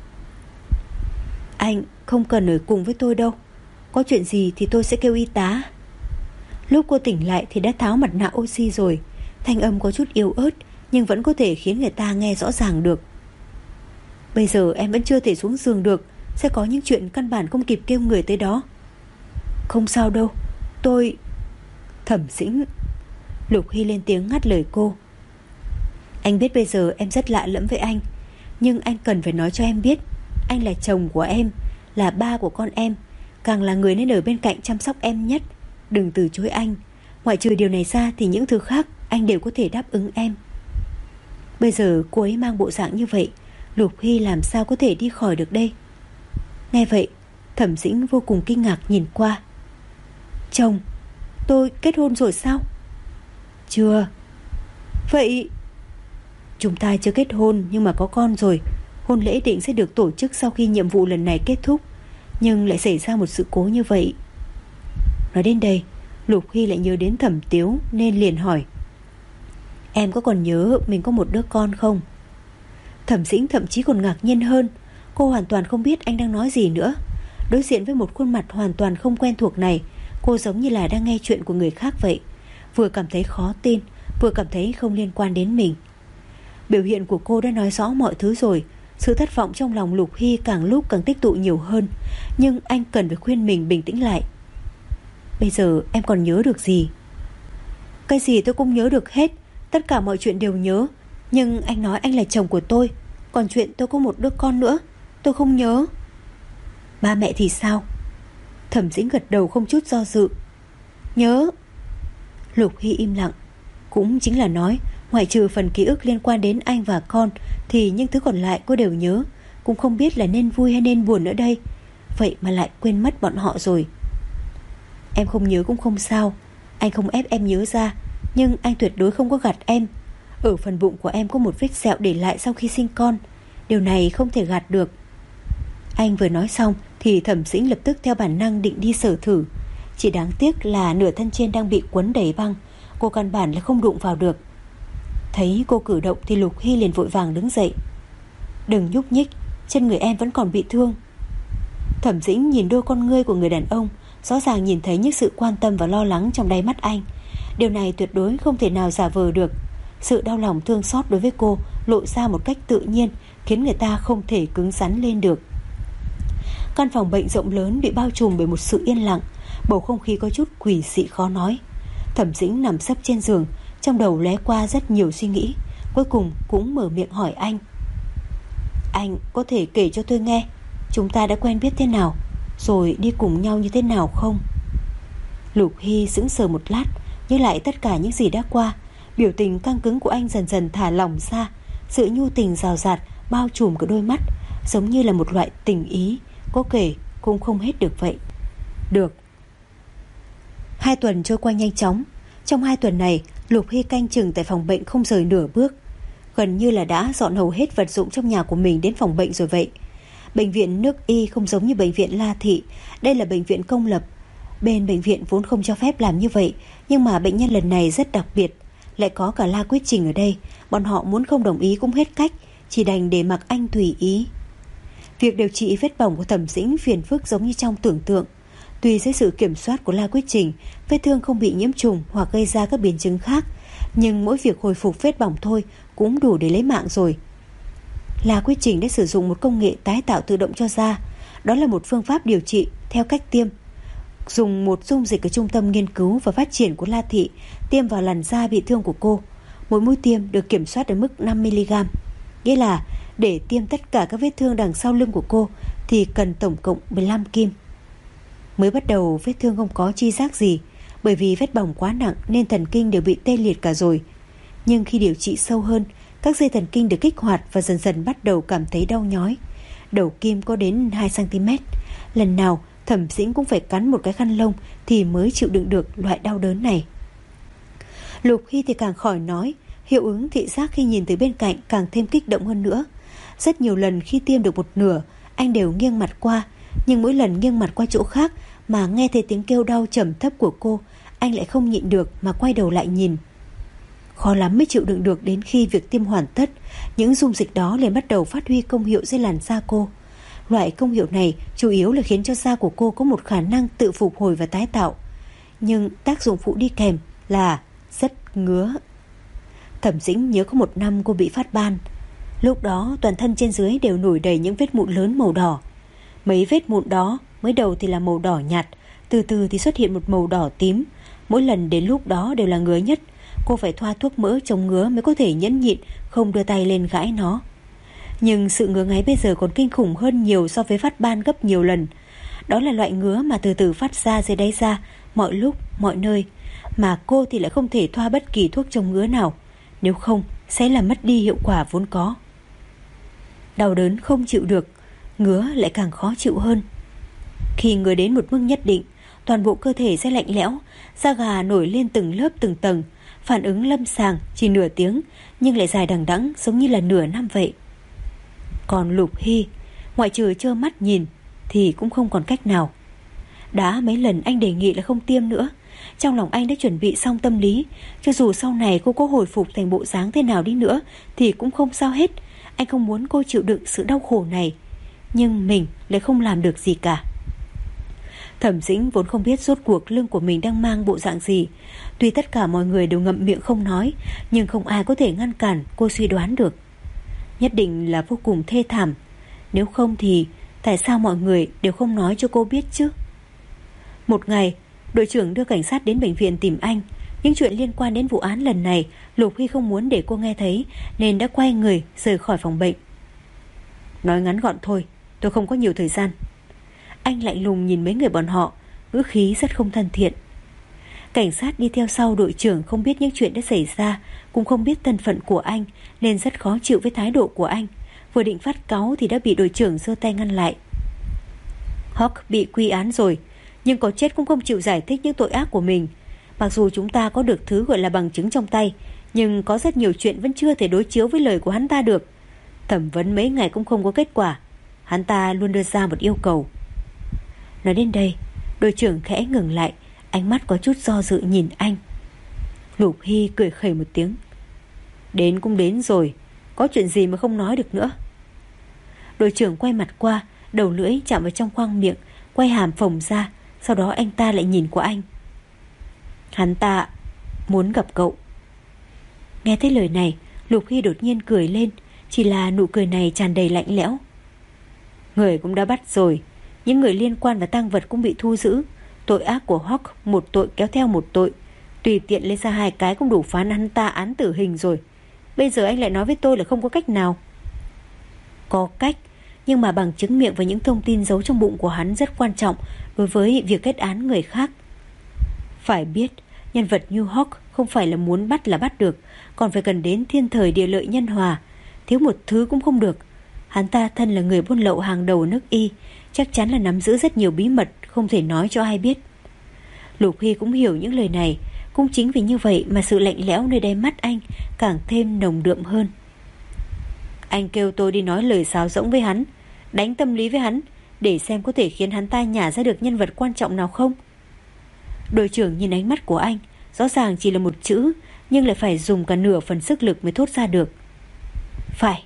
Anh không cần ở cùng với tôi đâu, có chuyện gì thì tôi sẽ kêu y tá. Lúc cô tỉnh lại thì đã tháo mặt nạ oxy rồi. Thanh âm có chút yếu ớt, nhưng vẫn có thể khiến người ta nghe rõ ràng được. Bây giờ em vẫn chưa thể xuống giường được, sẽ có những chuyện căn bản không kịp kêu người tới đó. Không sao đâu, tôi... Thẩm Dĩnh. Lục Hy lên tiếng ngắt lời cô. Anh biết bây giờ em rất lạ lẫm với anh, nhưng anh cần phải nói cho em biết, anh là chồng của em, là ba của con em, càng là người nên ở bên cạnh chăm sóc em nhất. Đừng từ chối anh. Ngoại trừ điều này ra thì những thứ khác anh đều có thể đáp ứng em. Bây giờ cô ấy mang bộ dạng như vậy, Lục Hy làm sao có thể đi khỏi được đây? Nghe vậy, Thẩm Dĩnh vô cùng kinh ngạc nhìn qua. Chồng? Tôi kết hôn rồi sao? Chưa. Vậy chúng ta chưa kết hôn nhưng mà có con rồi. Hôn lễ định sẽ được tổ chức sau khi nhiệm vụ lần này kết thúc, nhưng lại xảy ra một sự cố như vậy. Nói đến đây, Lục Hy lại nhớ đến Thẩm Tiếu nên liền hỏi. Em có còn nhớ mình có một đứa con không? Thẩm Dĩnh thậm chí còn ngạc nhiên hơn. Cô hoàn toàn không biết anh đang nói gì nữa. Đối diện với một khuôn mặt hoàn toàn không quen thuộc này, cô giống như là đang nghe chuyện của người khác vậy. Vừa cảm thấy khó tin, vừa cảm thấy không liên quan đến mình. Biểu hiện của cô đã nói rõ mọi thứ rồi. Sự thất vọng trong lòng Lục Hy càng lúc càng tích tụ nhiều hơn. Nhưng anh cần phải khuyên mình bình tĩnh lại. Bây giờ em còn nhớ được gì? Cái gì tôi cũng nhớ được hết, tất cả mọi chuyện đều nhớ. Nhưng anh nói anh là chồng của tôi, còn chuyện tôi có một đứa con nữa tôi không nhớ. Ba mẹ thì sao? Thẩm Dĩnh gật đầu không chút do dự. Nhớ. Lục Hy im lặng. Cũng chính là nói, ngoại trừ phần ký ức liên quan đến anh và con thì những thứ còn lại cô đều nhớ. Cũng không biết là nên vui hay nên buồn nữa đây. Vậy mà lại quên mất bọn họ rồi. Em không nhớ cũng không sao. Anh không ép em nhớ ra. Nhưng anh tuyệt đối không có gạt em. Ở phần bụng của em có một vết sẹo để lại sau khi sinh con. Điều này không thể gạt được. Anh vừa nói xong thì Thẩm Dĩnh lập tức theo bản năng định đi sờ thử. Chỉ đáng tiếc là nửa thân trên đang bị quấn đầy băng. Cô căn bản là không đụng vào được. Thấy cô cử động thì Lục Hy liền vội vàng đứng dậy. Đừng nhúc nhích, chân người em vẫn còn bị thương. Thẩm Dĩnh nhìn đôi con ngươi của người đàn ông, rõ ràng nhìn thấy những sự quan tâm và lo lắng trong đáy mắt anh. Điều này tuyệt đối không thể nào giả vờ được. Sự đau lòng thương xót đối với cô lộ ra một cách tự nhiên, khiến người ta không thể cứng rắn lên được. Căn phòng bệnh rộng lớn bị bao trùm bởi một sự yên lặng. Bầu không khí có chút quỷ dị khó nói. Thẩm Dĩnh nằm sấp trên giường, trong đầu lóe qua rất nhiều suy nghĩ. Cuối cùng cũng mở miệng hỏi anh. Anh có thể kể cho tôi nghe chúng ta đã quen biết thế nào, rồi đi cùng nhau như thế nào không? Lục Hy sững sờ một lát, nhớ lại tất cả những gì đã qua. Biểu tình căng cứng của anh dần dần thả lỏng ra. Sự nhu tình rào rạt bao trùm cả đôi mắt, giống như là một loại tình ý, có kể cũng không hết được vậy. Được. Hai tuần trôi qua nhanh chóng. Trong hai tuần này, Lục Hy canh chừng tại phòng bệnh không rời nửa bước. Gần như là đã dọn hầu hết vật dụng trong nhà của mình đến phòng bệnh rồi vậy. Bệnh viện nước Y không giống như bệnh viện La Thị. Đây là bệnh viện công lập. Bên bệnh viện vốn không cho phép làm như vậy, nhưng mà bệnh nhân lần này rất đặc biệt. Lại có cả La Quyết Trình ở đây. Bọn họ muốn không đồng ý cũng hết cách, chỉ đành để mặc anh tùy ý. Việc điều trị vết bỏng của Thẩm Dĩnh phiền phức giống như trong tưởng tượng. Tuy dưới sự kiểm soát của La Quyết Trình, vết thương không bị nhiễm trùng hoặc gây ra các biến chứng khác, nhưng mỗi việc hồi phục vết bỏng thôi cũng đủ để lấy mạng rồi. La Quyết Trình đã sử dụng một công nghệ tái tạo tự động cho da. Đó là một phương pháp điều trị theo cách tiêm. Dùng một dung dịch ở trung tâm nghiên cứu và phát triển của La Thị tiêm vào làn da bị thương của cô. Mỗi mũi tiêm được kiểm soát ở mức năm mi-li-gam. Nghĩa là để tiêm tất cả các vết thương đằng sau lưng của cô thì cần tổng cộng mười lăm kim. Mới bắt đầu vết thương không có chi giác gì, bởi vì vết bỏng quá nặng nên thần kinh đều bị tê liệt cả rồi. Nhưng khi điều trị sâu hơn, các dây thần kinh được kích hoạt và dần dần bắt đầu cảm thấy đau nhói. Đầu kim có đến hai xăng-ti-mét. Lần nào Thẩm Dĩnh cũng phải cắn một cái khăn lông thì mới chịu đựng được loại đau đớn này. Lục Hy thì càng khỏi nói, hiệu ứng thị giác khi nhìn từ bên cạnh càng thêm kích động hơn nữa. Rất nhiều lần khi tiêm được một nửa, anh đều nghiêng mặt qua, nhưng mỗi lần nghiêng mặt qua chỗ khác mà nghe thấy tiếng kêu đau trầm thấp của cô, anh lại không nhịn được mà quay đầu lại nhìn. Khó lắm mới chịu đựng được đến khi việc tiêm hoàn tất, những dung dịch đó liền bắt đầu phát huy công hiệu trên làn da cô. Loại công hiệu này chủ yếu là khiến cho da của cô có một khả năng tự phục hồi và tái tạo. Nhưng tác dụng phụ đi kèm là rất ngứa. Thẩm Dĩnh nhớ có một năm cô bị phát ban. Lúc đó toàn thân trên dưới đều nổi đầy những vết mụn lớn màu đỏ. Mấy vết mụn đó mới đầu thì là màu đỏ nhạt, từ từ thì xuất hiện một màu đỏ tím. Mỗi lần đến lúc đó đều là ngứa nhất. Cô phải thoa thuốc mỡ chống ngứa mới có thể nhẫn nhịn không đưa tay lên gãi nó. Nhưng sự ngứa ngáy bây giờ còn kinh khủng hơn nhiều so với phát ban gấp nhiều lần. Đó là loại ngứa mà từ từ phát ra dưới đáy da, mọi lúc, mọi nơi. Mà cô thì lại không thể thoa bất kỳ thuốc chống ngứa nào, nếu không sẽ làm mất đi hiệu quả vốn có. Đau đớn không chịu được, ngứa lại càng khó chịu hơn. Khi ngứa đến một mức nhất định, toàn bộ cơ thể sẽ lạnh lẽo, da gà nổi lên từng lớp từng tầng. Phản ứng lâm sàng chỉ nửa tiếng, nhưng lại dài đằng đẵng giống như là nửa năm vậy. Còn Lục Hy, ngoại trừ trơ mắt nhìn thì cũng không còn cách nào. Đã mấy lần anh đề nghị là không tiêm nữa. Trong lòng anh đã chuẩn bị xong tâm lý, cho dù sau này cô có hồi phục thành bộ dáng thế nào đi nữa thì cũng không sao hết. Anh không muốn cô chịu đựng sự đau khổ này, nhưng mình lại không làm được gì cả. Thẩm Dĩnh vốn không biết rốt cuộc lưng của mình đang mang bộ dạng gì. Tuy tất cả mọi người đều ngậm miệng không nói, nhưng không ai có thể ngăn cản cô suy đoán được. Nhất định là vô cùng thê thảm. Nếu không thì tại sao mọi người đều không nói cho cô biết chứ? Một ngày, đội trưởng đưa cảnh sát đến bệnh viện tìm anh. Những chuyện liên quan đến vụ án lần này Lục Hy không muốn để cô nghe thấy, nên đã quay người rời khỏi phòng bệnh. Nói ngắn gọn thôi, tôi không có nhiều thời gian. Anh lạnh lùng nhìn mấy người bọn họ, ngữ khí rất không thân thiện. Cảnh sát đi theo sau đội trưởng không biết những chuyện đã xảy ra, cũng không biết thân phận của anh, nên rất khó chịu với thái độ của anh. Vừa định phát cáu thì đã bị đội trưởng giơ tay ngăn lại. Hawk bị quy án rồi, nhưng có chết cũng không chịu giải thích những tội ác của mình. Mặc dù chúng ta có được thứ gọi là bằng chứng trong tay, nhưng có rất nhiều chuyện vẫn chưa thể đối chiếu với lời của hắn ta được. Thẩm vấn mấy ngày cũng không có kết quả. Hắn ta luôn đưa ra một yêu cầu. Nói đến đây, đội trưởng khẽ ngừng lại, ánh mắt có chút do dự nhìn anh. Lục Hy cười khẩy một tiếng. Đến cũng đến rồi, có chuyện gì mà không nói được nữa. Đội trưởng quay mặt qua, đầu lưỡi chạm vào trong khoang miệng, quay hàm phồng ra. Sau đó anh ta lại nhìn qua anh. Hắn ta muốn gặp cậu. Nghe thấy lời này, Lục Hy đột nhiên cười lên. Chỉ là nụ cười này tràn đầy lạnh lẽo. Người cũng đã bắt rồi, những người liên quan và tang vật cũng bị thu giữ. Tội ác của Hawk một tội kéo theo một tội, tùy tiện lấy ra hai cái cũng đủ phán hắn ta án tử hình rồi. Bây giờ anh lại nói với tôi là không có cách nào. Có cách, nhưng mà bằng chứng miệng và những thông tin giấu trong bụng của hắn rất quan trọng đối với việc kết án người khác. Phải biết, nhân vật như Hawk không phải là muốn bắt là bắt được, còn phải cần đến thiên thời địa lợi nhân hòa. Thiếu một thứ cũng không được. Hắn ta thân là người buôn lậu hàng đầu nước Y, chắc chắn là nắm giữ rất nhiều bí mật không thể nói cho ai biết. Lục Hy cũng hiểu những lời này. Cũng chính vì như vậy mà sự lạnh lẽo nơi đáy mắt anh càng thêm nồng đượm hơn. Anh kêu tôi đi nói lời sáo rỗng với hắn, đánh tâm lý với hắn, để xem có thể khiến hắn ta nhả ra được nhân vật quan trọng nào không. Đội trưởng nhìn ánh mắt của anh, rõ ràng chỉ là một chữ, nhưng lại phải dùng cả nửa phần sức lực mới thốt ra được. Phải.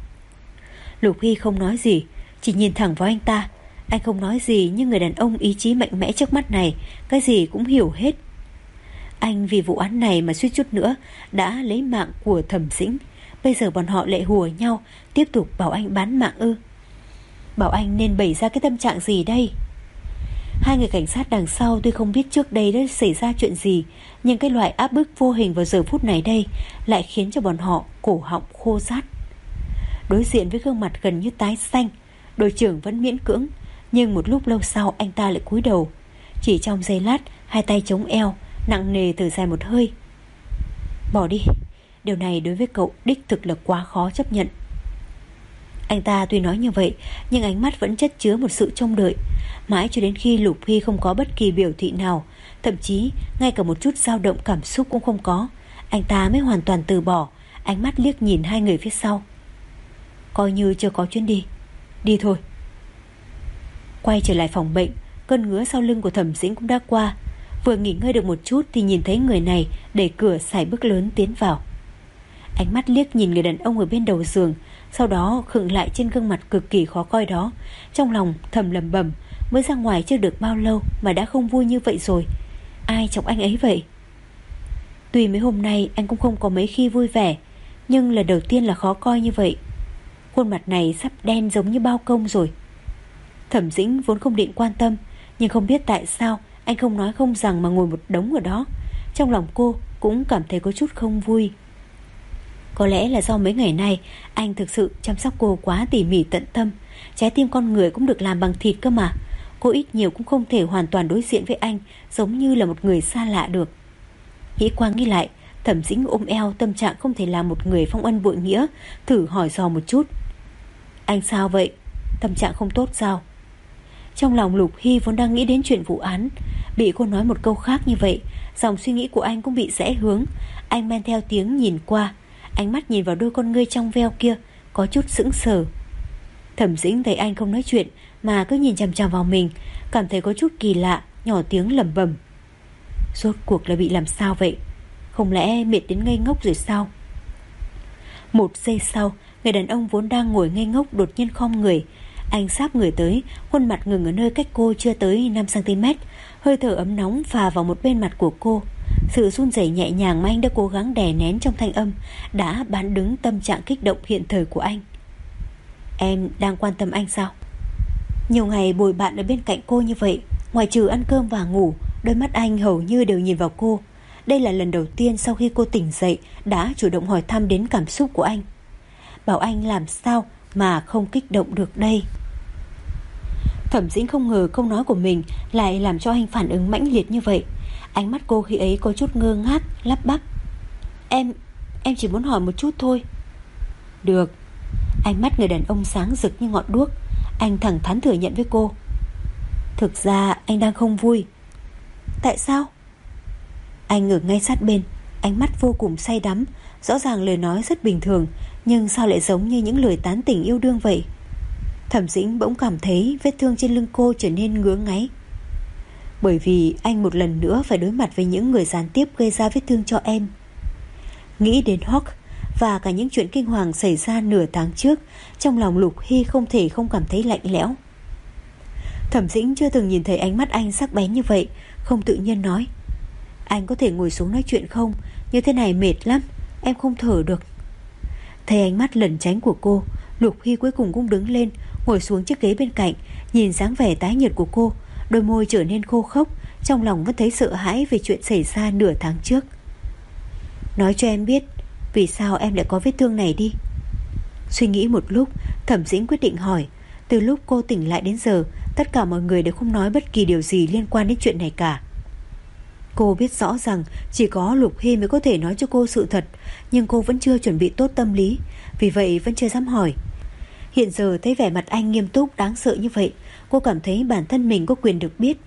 Lục Hy không nói gì, chỉ nhìn thẳng vào anh ta. Anh không nói gì, nhưng người đàn ông ý chí mạnh mẽ trước mắt này cái gì cũng hiểu hết. Anh vì vụ án này mà suýt chút nữa đã lấy mạng của Thẩm Dĩnh. Bây giờ bọn họ lại hùa nhau, tiếp tục bảo anh bán mạng ư? Bảo anh nên bày ra cái tâm trạng gì đây? Hai người cảnh sát đằng sau tuy không biết trước đây đã xảy ra chuyện gì, nhưng cái loại áp bức vô hình vào giờ phút này đây lại khiến cho bọn họ cổ họng khô rát. Đối diện với gương mặt gần như tái xanh, đội trưởng vẫn miễn cưỡng, nhưng một lúc lâu sau anh ta lại cúi đầu. Chỉ trong giây lát, hai tay chống eo, nặng nề thở dài một hơi. Bỏ đi, điều này đối với cậu đích thực là quá khó chấp nhận. Anh ta tuy nói như vậy, nhưng ánh mắt vẫn chất chứa một sự trông đợi. Mãi cho đến khi Lục Hy không có bất kỳ biểu thị nào, thậm chí ngay cả một chút dao động cảm xúc cũng không có, anh ta mới hoàn toàn từ bỏ, ánh mắt liếc nhìn hai người phía sau. Coi như chưa có chuyến đi, đi thôi. Quay trở lại phòng bệnh, cơn ngứa sau lưng của Thẩm Dĩnh cũng đã qua. Vừa nghỉ ngơi được một chút thì nhìn thấy người này đẩy cửa sải bước lớn tiến vào. Ánh mắt liếc nhìn người đàn ông ở bên đầu giường, sau đó khựng lại trên gương mặt cực kỳ khó coi đó. Trong lòng thầm lẩm bẩm, mới ra ngoài chưa được bao lâu mà đã không vui như vậy rồi. Ai chọc anh ấy vậy? Tuy mấy hôm nay anh cũng không có mấy khi vui vẻ, nhưng lần đầu tiên là khó coi như vậy. Khuôn mặt này sắp đen giống như bao công rồi. Thẩm Dĩnh vốn không định quan tâm, nhưng không biết tại sao anh không nói không rằng mà ngồi một đống ở đó. Trong lòng cô cũng cảm thấy có chút không vui. Có lẽ là do mấy ngày nay anh thực sự chăm sóc cô quá tỉ mỉ tận tâm. Trái tim con người cũng được làm bằng thịt cơ mà. Cô ít nhiều cũng không thể hoàn toàn đối diện với anh giống như là một người xa lạ được. Nghĩ qua nghĩ lại, Thẩm Dĩnh ôm eo, tâm trạng không thể làm một người phong ân bội nghĩa, thử hỏi dò một chút. Anh sao vậy? Tâm trạng không tốt sao? Trong lòng Lục Hy vốn đang nghĩ đến chuyện vụ án, bị cô nói một câu khác như vậy, dòng suy nghĩ của anh cũng bị rẽ hướng. Anh men theo tiếng nhìn qua, ánh mắt nhìn vào đôi con ngươi trong veo kia, có chút sững sờ. Thẩm Dĩnh thấy anh không nói chuyện mà cứ nhìn chằm chằm vào mình, cảm thấy có chút kỳ lạ, nhỏ tiếng lẩm bẩm. Rốt cuộc là bị làm sao vậy? Không lẽ mệt đến ngây ngốc rồi sao? Một giây sau, người đàn ông vốn đang ngồi ngây ngốc đột nhiên khom người. Anh sáp người tới, khuôn mặt ngừng ở nơi cách cô chưa tới năm xăng ti mét. Hơi thở ấm nóng phà vào một bên mặt của cô. Sự run rẩy nhẹ nhàng mà anh đã cố gắng đè nén trong thanh âm đã bán đứng tâm trạng kích động hiện thời của anh. Em đang quan tâm anh sao? Nhiều ngày bồi bạn ở bên cạnh cô như vậy, ngoài trừ ăn cơm và ngủ, đôi mắt anh hầu như đều nhìn vào cô. Đây là lần đầu tiên sau khi cô tỉnh dậy đã chủ động hỏi thăm đến cảm xúc của anh. Bảo anh làm sao mà không kích động được đây? Thẩm Dĩnh không ngờ câu nói của mình lại làm cho anh phản ứng mãnh liệt như vậy. Ánh mắt cô khi ấy có chút ngơ ngác, lắp bắp: Em, em chỉ muốn hỏi một chút thôi. Được. Ánh mắt người đàn ông sáng rực như ngọn đuốc. Anh thẳng thắn thừa nhận với cô: Thực ra anh đang không vui. Tại sao? Anh ở ngay sát bên, ánh mắt vô cùng say đắm. Rõ ràng lời nói rất bình thường, nhưng sao lại giống như những lời tán tỉnh yêu đương vậy? Thẩm Dĩnh bỗng cảm thấy vết thương trên lưng cô trở nên ngứa ngáy. Bởi vì anh một lần nữa phải đối mặt với những người gián tiếp gây ra vết thương cho em. Nghĩ đến Hawk và cả những chuyện kinh hoàng xảy ra nửa tháng trước, trong lòng Lục Hy không thể không cảm thấy lạnh lẽo. Thẩm Dĩnh chưa từng nhìn thấy ánh mắt anh sắc bén như vậy, không tự nhiên nói: Anh có thể ngồi xuống nói chuyện không? Như thế này mệt lắm, em không thở được. Thấy ánh mắt lẩn tránh của cô, Lục Hy cuối cùng cũng đứng lên, ngồi xuống chiếc ghế bên cạnh. Nhìn dáng vẻ tái nhợt của cô, đôi môi trở nên khô khốc, trong lòng vẫn thấy sợ hãi về chuyện xảy ra nửa tháng trước. Nói cho em biết, vì sao em lại có vết thương này đi. Suy nghĩ một lúc, Thẩm Dĩnh quyết định hỏi. Từ lúc cô tỉnh lại đến giờ, tất cả mọi người đều không nói bất kỳ điều gì liên quan đến chuyện này cả. Cô biết rõ rằng chỉ có Lục Hy mới có thể nói cho cô sự thật, nhưng cô vẫn chưa chuẩn bị tốt tâm lý, vì vậy vẫn chưa dám hỏi. Hiện giờ thấy vẻ mặt anh nghiêm túc đáng sợ như vậy, cô cảm thấy bản thân mình có quyền được biết.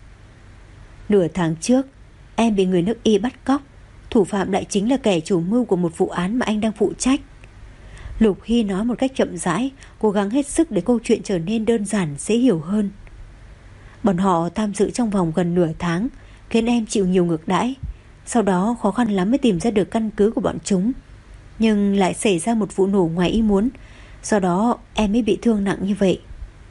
Nửa tháng trước, em bị người nước Y bắt cóc. Thủ phạm lại chính là kẻ chủ mưu của một vụ án mà anh đang phụ trách. Lục Hy nói một cách chậm rãi, cố gắng hết sức để câu chuyện trở nên đơn giản, dễ hiểu hơn. Bọn họ tham dự trong vòng gần nửa tháng, khiến em chịu nhiều ngược đãi. Sau đó khó khăn lắm mới tìm ra được căn cứ của bọn chúng, nhưng lại xảy ra một vụ nổ ngoài ý muốn. Do đó em mới bị thương nặng như vậy.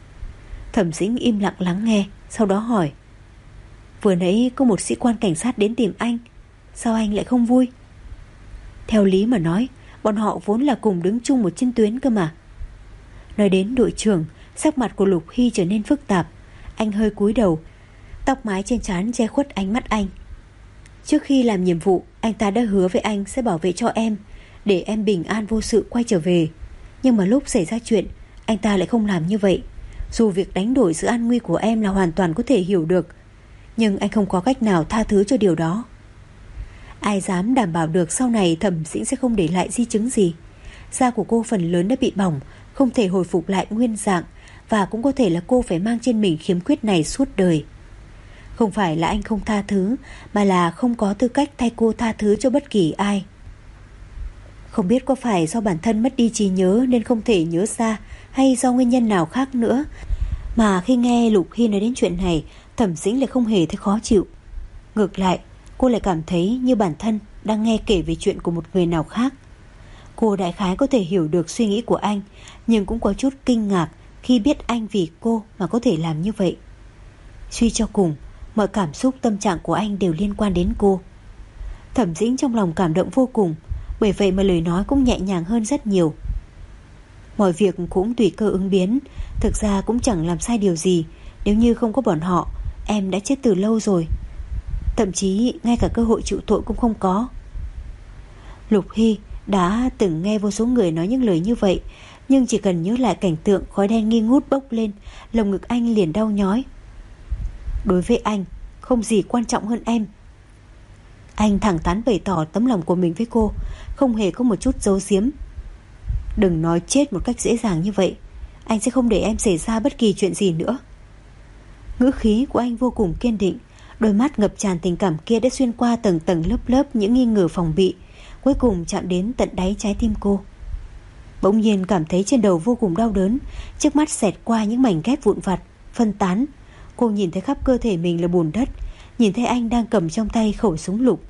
Thẩm Dĩnh im lặng lắng nghe, sau đó hỏi: Vừa nãy có một sĩ quan cảnh sát đến tìm anh, sao anh lại không vui? Theo lý mà nói, bọn họ vốn là cùng đứng chung một chiến tuyến cơ mà. Nói đến đội trưởng, sắc mặt của Lục Hy trở nên phức tạp. Anh hơi cúi đầu, tóc mái trên trán che khuất ánh mắt anh. Trước khi làm nhiệm vụ, anh ta đã hứa với anh sẽ bảo vệ cho em, để em bình an vô sự quay trở về. Nhưng mà lúc xảy ra chuyện, anh ta lại không làm như vậy. Dù việc đánh đổi sự an nguy của em là hoàn toàn có thể hiểu được, nhưng anh không có cách nào tha thứ cho điều đó. Ai dám đảm bảo được sau này Thẩm Dĩnh sẽ không để lại di chứng gì. Da của cô phần lớn đã bị bỏng, không thể hồi phục lại nguyên dạng, và cũng có thể là cô phải mang trên mình khiếm khuyết này suốt đời. Không phải là anh không tha thứ, mà là không có tư cách thay cô tha thứ cho bất kỳ ai. Không biết có phải do bản thân mất đi trí nhớ nên không thể nhớ ra, hay do nguyên nhân nào khác nữa, mà khi nghe Lục Hy nói đến chuyện này, Thẩm Dĩnh lại không hề thấy khó chịu. Ngược lại, cô lại cảm thấy như bản thân đang nghe kể về chuyện của một người nào khác. Cô đại khái có thể hiểu được suy nghĩ của anh, nhưng cũng có chút kinh ngạc khi biết anh vì cô mà có thể làm như vậy. Suy cho cùng, mọi cảm xúc tâm trạng của anh đều liên quan đến cô. Thẩm Dĩnh trong lòng cảm động vô cùng, bởi vậy mà lời nói cũng nhẹ nhàng hơn rất nhiều. Mọi việc cũng tùy cơ ứng biến, thực ra cũng chẳng làm sai điều gì. Nếu như không có bọn họ, em đã chết từ lâu rồi. Thậm chí ngay cả cơ hội chịu tội cũng không có. Lục Hy đã từng nghe vô số người nói những lời như vậy, nhưng chỉ cần nhớ lại cảnh tượng khói đen nghi ngút bốc lên, lồng ngực anh liền đau nhói. Đối với anh, không gì quan trọng hơn em. Anh thẳng thắn bày tỏ tấm lòng của mình với cô, không hề có một chút giấu giếm. Đừng nói chết một cách dễ dàng như vậy. Anh sẽ không để em xảy ra bất kỳ chuyện gì nữa. Ngữ khí của anh vô cùng kiên định. Đôi mắt ngập tràn tình cảm kia đã xuyên qua tầng tầng lớp lớp những nghi ngờ phòng bị, cuối cùng chạm đến tận đáy trái tim cô. Bỗng nhiên cảm thấy trên đầu vô cùng đau đớn, trước mắt xẹt qua những mảnh ghép vụn vặt phân tán. Cô nhìn thấy khắp cơ thể mình là bùn đất, nhìn thấy anh đang cầm trong tay khẩu súng lục.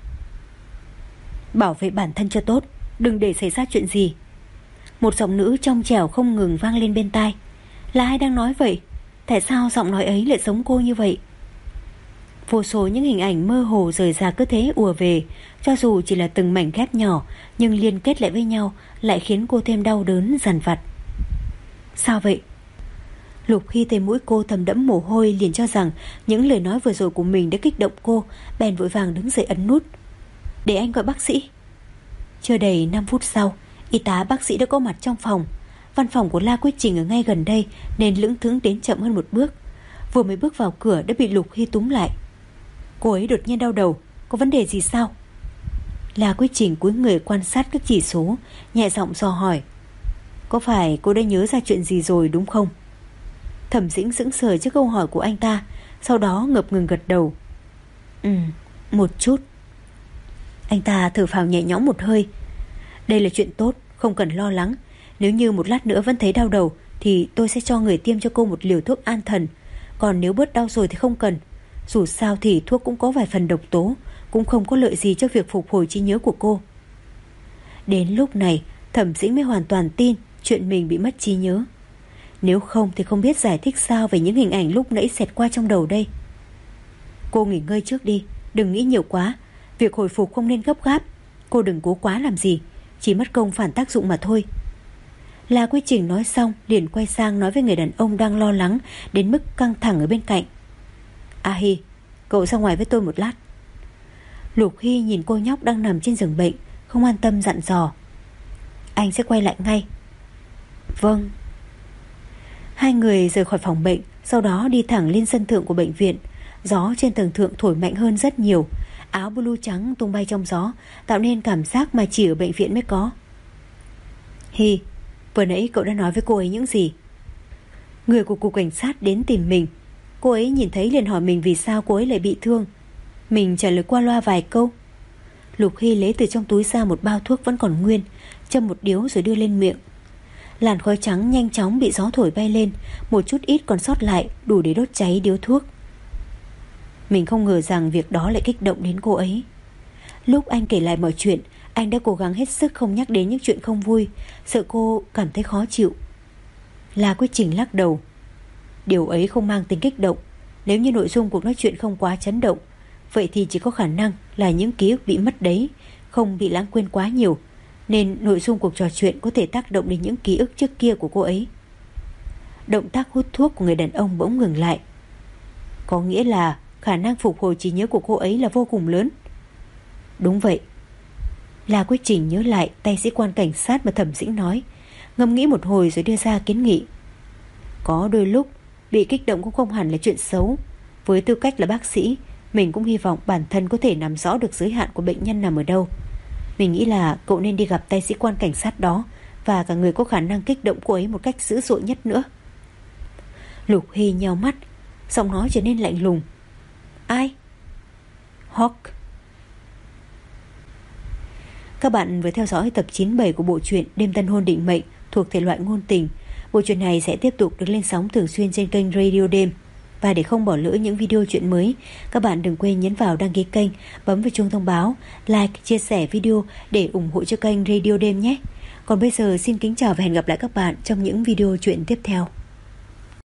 Bảo vệ bản thân cho tốt, đừng để xảy ra chuyện gì. Một giọng nữ trong trẻo không ngừng vang lên bên tai. Là ai đang nói vậy? Tại sao giọng nói ấy lại giống cô như vậy? Vô số những hình ảnh mơ hồ rời rạc cứ thế ùa về, cho dù chỉ là từng mảnh ghép nhỏ, nhưng liên kết lại với nhau lại khiến cô thêm đau đớn dằn vặt. Sao vậy? Lục khi thấy mũi cô thấm đẫm mồ hôi liền cho rằng những lời nói vừa rồi của mình đã kích động cô, bèn vội vàng đứng dậy ấn nút. Để anh gọi bác sĩ. Chưa đầy năm phút sau, y tá bác sĩ đã có mặt trong phòng. Văn phòng của La Quyết Trình ở ngay gần đây nên lững thững đến chậm hơn một bước. Vừa mới bước vào cửa đã bị Lục Hy túm lại. Cô ấy đột nhiên đau đầu, có vấn đề gì sao? La Quyết Trình cúi người quan sát các chỉ số, nhẹ giọng dò hỏi. Có phải cô đã nhớ ra chuyện gì rồi đúng không? Thẩm Dĩnh sững sờ trước câu hỏi của anh ta, sau đó ngập ngừng gật đầu. Ừ, một chút. Anh ta thở phào nhẹ nhõm một hơi. Đây là chuyện tốt, không cần lo lắng. Nếu như một lát nữa vẫn thấy đau đầu thì tôi sẽ cho người tiêm cho cô một liều thuốc an thần. Còn nếu bớt đau rồi thì không cần. Dù sao thì thuốc cũng có vài phần độc tố, cũng không có lợi gì cho việc phục hồi trí nhớ của cô. Đến lúc này Thẩm Dĩnh mới hoàn toàn tin chuyện mình bị mất trí nhớ. Nếu không thì không biết giải thích sao về những hình ảnh lúc nãy xẹt qua trong đầu đây. Cô nghỉ ngơi trước đi, đừng nghĩ nhiều quá. Việc hồi phục không nên gấp gáp. Cô đừng cố quá làm gì, chỉ mất công phản tác dụng mà thôi. La Quyết Trình nói xong liền quay sang nói với người đàn ông đang lo lắng đến mức căng thẳng ở bên cạnh. A Hi, cậu ra ngoài với tôi một lát. Lục Hy nhìn cô nhóc đang nằm trên giường bệnh, không an tâm dặn dò. Anh sẽ quay lại ngay. Vâng. Hai người rời khỏi phòng bệnh, sau đó đi thẳng lên sân thượng của bệnh viện. Gió trên tầng thượng thổi mạnh hơn rất nhiều. Áo blue trắng tung bay trong gió, tạo nên cảm giác mà chỉ ở bệnh viện mới có. Hi, vừa nãy cậu đã nói với cô ấy những gì? Người của cục cảnh sát đến tìm mình. Cô ấy nhìn thấy liền hỏi mình vì sao cô ấy lại bị thương. Mình trả lời qua loa vài câu. Lục Hy lấy từ trong túi ra một bao thuốc vẫn còn nguyên, châm một điếu rồi đưa lên miệng. Làn khói trắng nhanh chóng bị gió thổi bay lên, một chút ít còn sót lại đủ để đốt cháy điếu thuốc. Mình không ngờ rằng việc đó lại kích động đến cô ấy. Lúc anh kể lại mọi chuyện, anh đã cố gắng hết sức không nhắc đến những chuyện không vui, sợ cô cảm thấy khó chịu. La Quyết Trình lắc đầu. Điều ấy không mang tính kích động. Nếu như nội dung cuộc nói chuyện không quá chấn động, vậy thì chỉ có khả năng là những ký ức bị mất đấy, không bị lãng quên quá nhiều, nên nội dung cuộc trò chuyện có thể tác động đến những ký ức trước kia của cô ấy. Động tác hút thuốc của người đàn ông bỗng ngừng lại. Có nghĩa là khả năng phục hồi trí nhớ của cô ấy là vô cùng lớn. Đúng vậy. La Quyết Trình nhớ lại tay sĩ quan cảnh sát mà Thẩm Dĩnh nói, ngẫm nghĩ một hồi rồi đưa ra kiến nghị. Có đôi lúc bị kích động cũng không hẳn là chuyện xấu. Với tư cách là bác sĩ, mình cũng hy vọng bản thân có thể nắm rõ được giới hạn của bệnh nhân nằm ở đâu. Mình nghĩ là cậu nên đi gặp tay sĩ quan cảnh sát đó, và cả người có khả năng kích động cô ấy một cách dữ dội nhất nữa. Lục Hy nheo mắt, giọng nói trở nên lạnh lùng. Ai? Hawk. Các bạn vừa theo dõi tập chín mươi bảy của bộ truyện Đêm Tân Hôn Định Mệnh thuộc thể loại ngôn tình. Bộ truyện này sẽ tiếp tục được lên sóng thường xuyên trên kênh Radio Đêm. Và để không bỏ lỡ những video truyện mới, các bạn đừng quên nhấn vào đăng ký kênh, bấm vào chuông thông báo, like, chia sẻ video để ủng hộ cho kênh Radio Đêm nhé. Còn bây giờ xin kính chào và hẹn gặp lại các bạn trong những video truyện tiếp theo.